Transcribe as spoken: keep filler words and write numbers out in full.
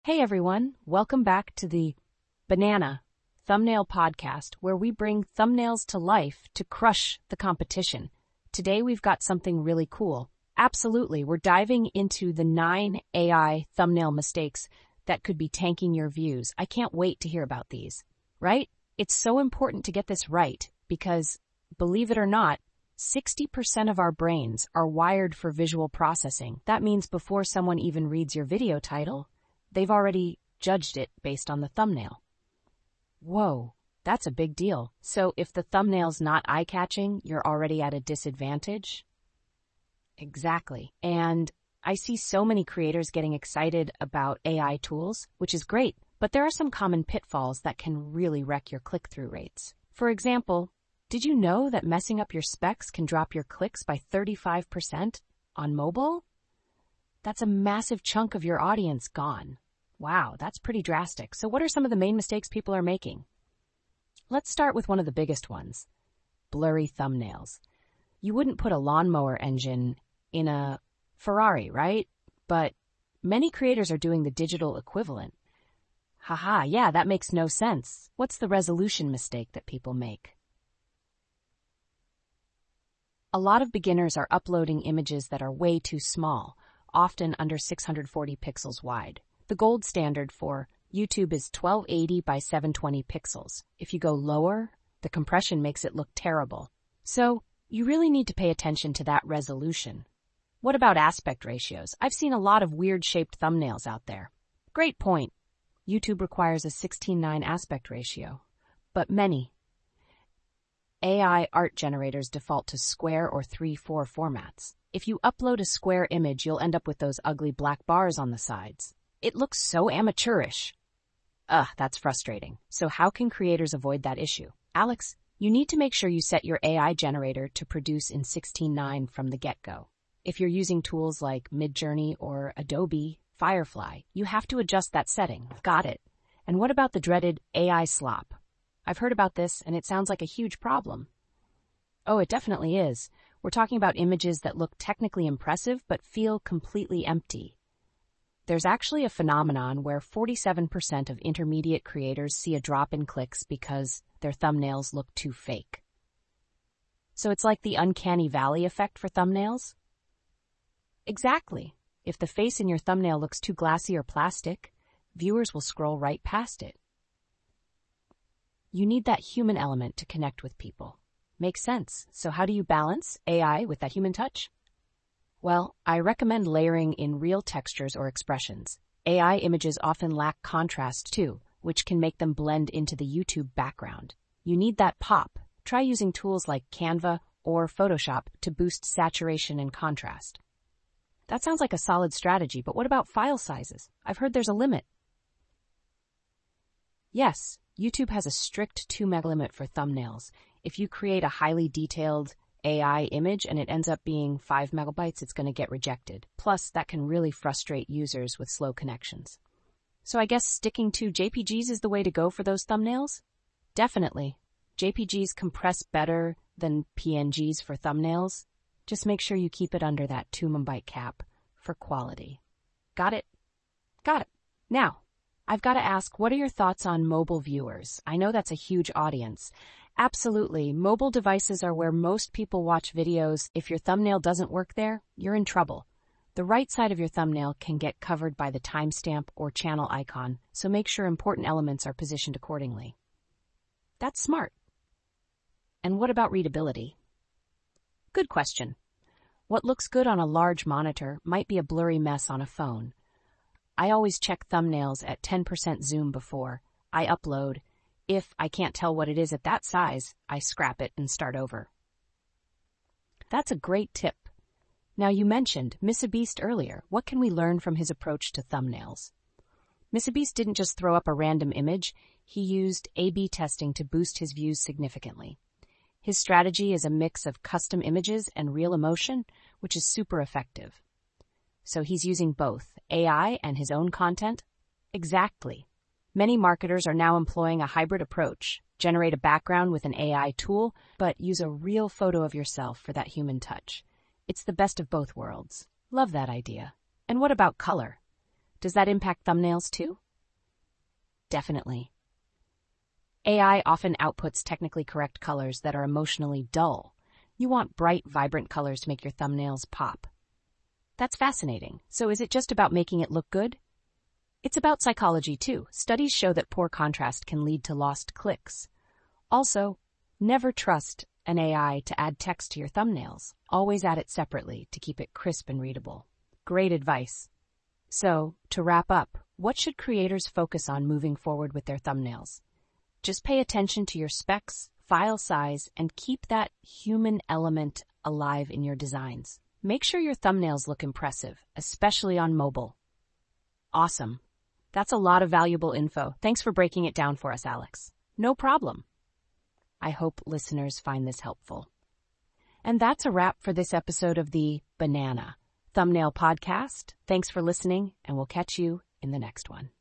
Hey everyone, welcome back to the Banana Thumbnail Podcast, where we bring thumbnails to life to crush the competition. Today we've got something really cool. Absolutely, we're diving into the nine A I thumbnail mistakes that could be tanking your views. I can't wait to hear about these, right? It's so important to get this right because, believe it or not, sixty percent of our brains are wired for visual processing. That means before someone even reads your video title, they've already judged it based on the thumbnail. Whoa, that's a big deal. So if the thumbnail's not eye-catching, you're already at a disadvantage? Exactly. And I see so many creators getting excited about A I tools, which is great, but there are some common pitfalls that can really wreck your click-through rates. For example, did you know that messing up your specs can drop your clicks by thirty-five percent on mobile? That's a massive chunk of your audience gone. Wow, that's pretty drastic. So what are some of the main mistakes people are making? Let's start with one of the biggest ones, blurry thumbnails. You wouldn't put a lawnmower engine in a Ferrari, right? But many creators are doing the digital equivalent. Haha, yeah, that makes no sense. What's the resolution mistake that people make? A lot of beginners are uploading images that are way too small, often under six hundred forty pixels wide. The gold standard for YouTube is twelve eighty by seven twenty pixels. If you go lower, the compression makes it look terrible. So, you really need to pay attention to that resolution. What about aspect ratios? I've seen a lot of weird-shaped thumbnails out there. Great point. YouTube requires a sixteen nine aspect ratio, but many A I art generators default to square or three four formats. If you upload a square image, you'll end up with those ugly black bars on the sides. It looks so amateurish. Ugh, that's frustrating. So how can creators avoid that issue? Alex, you need to make sure you set your A I generator to produce in sixteen nine from the get-go. If you're using tools like Midjourney or Adobe Firefly, you have to adjust that setting. Got it. And what about the dreaded A I slop? I've heard about this, and it sounds like a huge problem. Oh, it definitely is. We're talking about images that look technically impressive but feel completely empty. There's actually a phenomenon where forty-seven percent of intermediate creators see a drop in clicks because their thumbnails look too fake. So it's like the uncanny valley effect for thumbnails? Exactly. If the face in your thumbnail looks too glassy or plastic, viewers will scroll right past it. You need that human element to connect with people. Makes sense. So how do you balance A I with that human touch? Well, I recommend layering in real textures or expressions. A I images often lack contrast too, which can make them blend into the YouTube background. You need that pop. Try using tools like Canva or Photoshop to boost saturation and contrast. That sounds like a solid strategy, but what about file sizes? I've heard there's a limit. Yes, YouTube has a strict two meg limit for thumbnails. If you create a highly detailed A I image and it ends up being five megabytes, it's going to get rejected. Plus, that can really frustrate users with slow connections. So I guess sticking to J P Gs is the way to go for those thumbnails? Definitely. J P Gs compress better than P N Gs for thumbnails. Just make sure you keep it under that two megabyte cap for quality. Got it? Got it. Now, I've got to ask, what are your thoughts on mobile viewers? I know that's a huge audience. Absolutely. Mobile devices are where most people watch videos. If your thumbnail doesn't work there, you're in trouble. The right side of your thumbnail can get covered by the timestamp or channel icon, so make sure important elements are positioned accordingly. That's smart. And what about readability? Good question. What looks good on a large monitor might be a blurry mess on a phone. I always check thumbnails at ten percent zoom before I upload. If I can't tell what it is at that size, I scrap it and start over. That's a great tip. Now, you mentioned MrBeast earlier. What can we learn from his approach to thumbnails? MrBeast didn't just throw up a random image. He used A B testing to boost his views significantly. His strategy is a mix of custom images and real emotion, which is super effective. So he's using both A I and his own content? Exactly. Many marketers are now employing a hybrid approach. Generate a background with an A I tool, but use a real photo of yourself for that human touch. It's the best of both worlds. Love that idea. And what about color? Does that impact thumbnails too? Definitely. A I often outputs technically correct colors that are emotionally dull. You want bright, vibrant colors to make your thumbnails pop. That's fascinating. So is it just about making it look good? It's about psychology too. Studies show that poor contrast can lead to lost clicks. Also, never trust an A I to add text to your thumbnails. Always add it separately to keep it crisp and readable. Great advice. So, to wrap up, what should creators focus on moving forward with their thumbnails? Just pay attention to your specs, file size, and keep that human element alive in your designs. Make sure your thumbnails look impressive, especially on mobile. Awesome. That's a lot of valuable info. Thanks for breaking it down for us, Alex. No problem. I hope listeners find this helpful. And that's a wrap for this episode of the Banana Thumbnail Podcast. Thanks for listening, and we'll catch you in the next one.